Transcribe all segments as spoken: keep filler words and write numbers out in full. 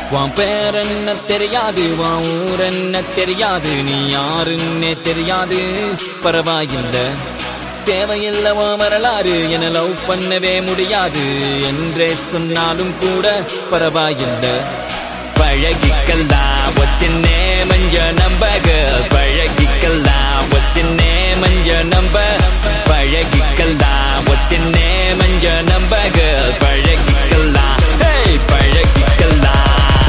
உன் பேர் என்ன தெரியாது, உன் ஊர் என்ன தெரியாது, நீ யாருன்னே தெரியாது, பரவாயில்லை. தேவையில்லை உன் வரலாறு, என லவ் பண்ணவே முடியாது என்றே சொன்னாலும் கூட பரவாயில்லை. பழகிக்கலாம் what's your name and your number girl, பழகிக்கலாம் what's your name and your number, பழகிக்கலாம் what's your name and your number girl, பழகிக்கலாம் hey பழகிக்கலாம்.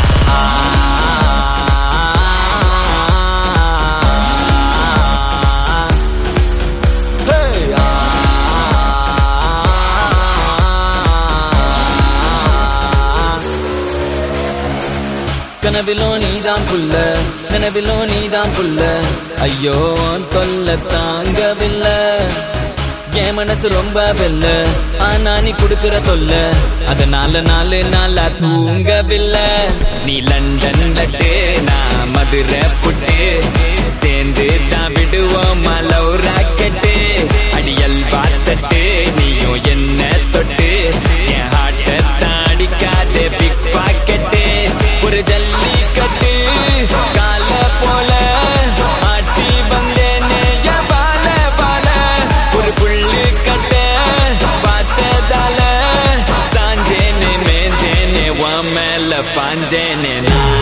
கனவிலோ நீதான் புள்ள, கனவிலோ நீதான் புள்ள, ஐயோ தொல்ல தாங்கவில்லை. என் மனசு ரொம்ப வெல்ல, ஆனா நீ குடுக்கிற தொல்ல, அதனால நாலு நாளா தூங்கவில்லை. நீ லண்டன் லட்டு, நான் மதுரை புட்டு, சேர்ந்து தான் விடுவோம் லவ் ராக்கெட்டு. அடியல் பார்த்தட்டு நீயும் என்ன தொட்டு, என் ஹார்ட்டை தான் அடிக்காதே பிக் பாக்கெட்டு. ஒரு ஜல்லிக்கட்டு கால போல ஆட்டி வந்தேனே என் பால பால, ஒரு புள்ளு கட்ட பார்த்ததால சாஞ்சேனே மேஞ்சேனே உன் மேல பாஞ்சேனே நான்.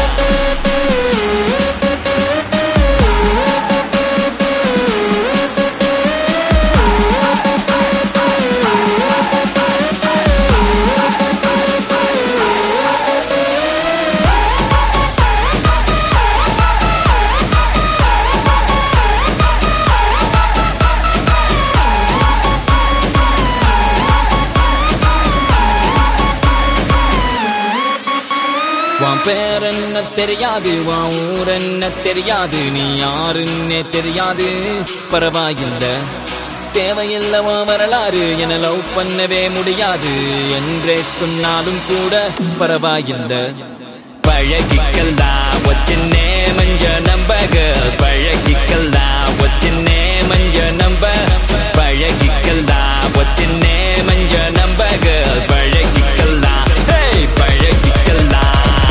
உன் பேர் என்ன தெரியாது, உன் ஊர் என்ன தெரியாது, நீ யாருன்னே தெரியாது, பரவாயில்லை. தேவையில்லை உன் வரலாறு, என லவ் பண்ணவே முடியாது என்றே சொன்னாலும் கூட பரவாயில்லை. பழகிக்கலாம் what's your name and your number girl, பழகிக்கலாம் what's your name and your number, பழகிக்கலாம் what's your name and your number girl, பழகிக்கலாம் hey பழகிக்கலாம்.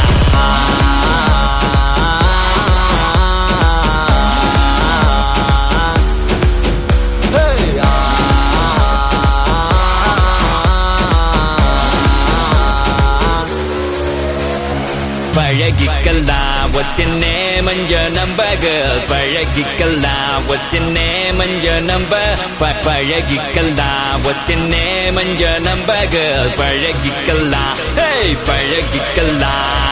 பழகிக்கலாம் what's your name and your number girl, பழகிக்கலாம் what's your name and your number, பழகிக்கலாம் what's your name and your number girl, பழகிக்கலாம் hey பழகிக்கலாம்.